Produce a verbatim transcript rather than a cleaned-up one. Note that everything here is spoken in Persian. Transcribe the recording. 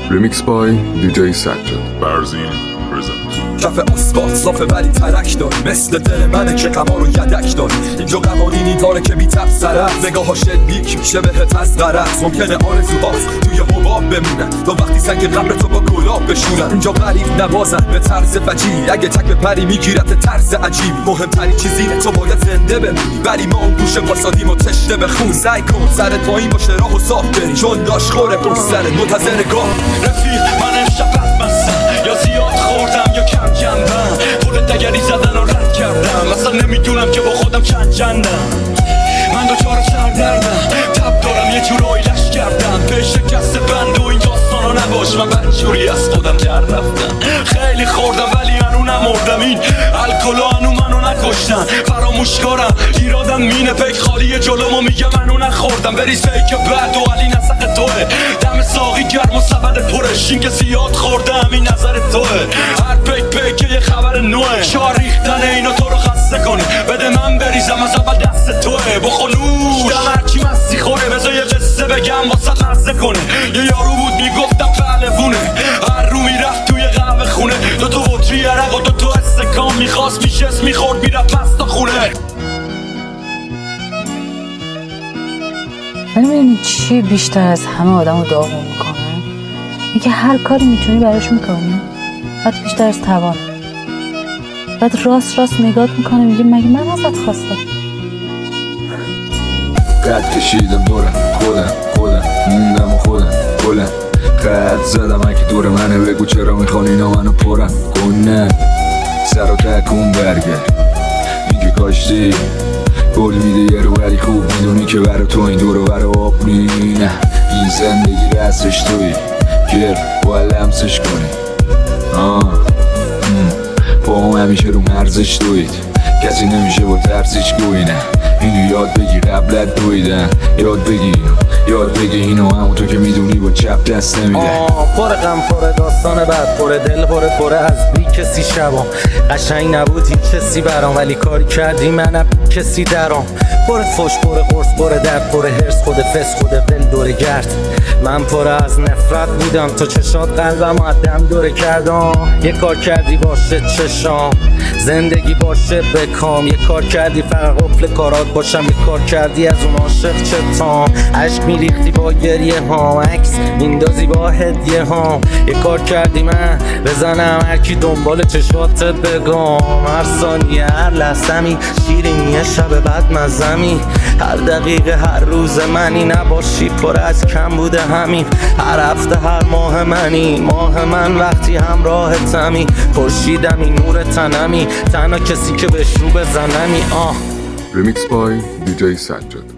Remix by دی جی سجاد. برزین پرزنت. کف آسفالت صافه ولی ترک داره، مثل دل منه که غما رو یدک داره. اینجا قوانینی داره که میتب سرت، نگاهاش لیک میشه بهت از غرض. ممکنه آرزوهات توی حباب بمونن تا وقتی سنگ قبر تو با گلاب بشورن. اینجا غریب نوازن به طرز فجیعی، اگه تک پری میگیرت طرز عجیبی. مهمترین چیز اینه تو باید زنده بمونی، ولی ما اون گوشه واسادیم و تشنه به خون. سعی کن سرت پایین باشه راه و صاف بری، چون داش خوره پشت سرت منتظر گاه. رفیق من امشب بدمستم، یا زیاد خوردم یا کم کندم، پول دگری زدن و رد کردم. اصلا نمیدونم که با خودم چند چندم. من دوچار سردردم، تب دارم یه جورایی لش کردم به شکست بند و این داستانا نباش. من بدجوری از خودم در رفتم، خیلی خوردم ولی هنو نمردم. این الکلو هنو منو نکشتن، فراموش کارم ایرادم مینه پیک خالی جلومو میگه منو نخوردم. بریز پیک بعد و علی نسق توه، دم ساقی گرم و سبد پرش. این که زیاد خوردم این نظر توه، هر پیک پیک یه خبر نوه. شار ریختن اینا تو رو خسته کنه، بده من بریزم از اول دست توه. بخونوش دم هرچی مستی خوره، بذار یه قصه بگم واسه مرزه کنه. یه یارو بود میگفتم پهلوونه، هر رو میرفت توی قهوه خونه. دو تو وطری عرق و دو تو استکام، میخواست میشست میخورد میرفت پس تا خونه. ولی میدونی چی بیشتر از همه آدم رو داغون میکنه؟ اینکه هر کاری میتونی براش میکنی، حتی بیشتر از توان. بعد راست راست نگات میکنه میگه مگه من ازت خواستم؟ قد کشیدم دورم خودم خودم موندم و خودم گلم. قد زدم اگه دور منه، بگو چرا میخوان اینا منو پرم کنن. سر و تکون برگرد اینکه کاشتی گل میده یه رو، ولی خوب میدونی که برا تو این دور و برا آب نینه. این زندگی رسش توی گر باید لمسش کنی. آه با هم همیشه رو مرزش دوید، کسی نمیشه با ترسش گوینه. اینو یاد بگی قبلت دویدن، یاد بگی اینو یاد بگی اینو همونطور که میدونی با چپ دست نمیده. پر غم پر داستان بد، پر دل پر پر از بی کسی شبام. قشنگ نبود هیچ کسی برام، ولی کاری کردی منم کسی درام. پر فش پر قرص پر درد پر هرس، خود فس خود ول دور گرد. من پر از نفرت بودم، تو چشات قلبم عدم دوره کردم. یه کار کردی باشه چشام، زندگی باشه بکام. یه کار کردی فقط قفل کارات باشم، یه کار کردی از اون عاشق چتام. عشق میریختی با گریه ها، عکس میندازی با هدیه ها. یه کار کردی من بزنم هرکی دنبال چشات بگم. هر ثانیه هر لحظه‌می شیرینیه شب بعد مزمی. هر دقیقه هر روز منی نباشی پر از کم بوده همین. هر هفته هر ماه منی، ماه من وقتی همراهتمی. خورشیدمی نور تنمی، تنها کسی که بهش رو بزنمی. آه Remix by دی جی سجاد.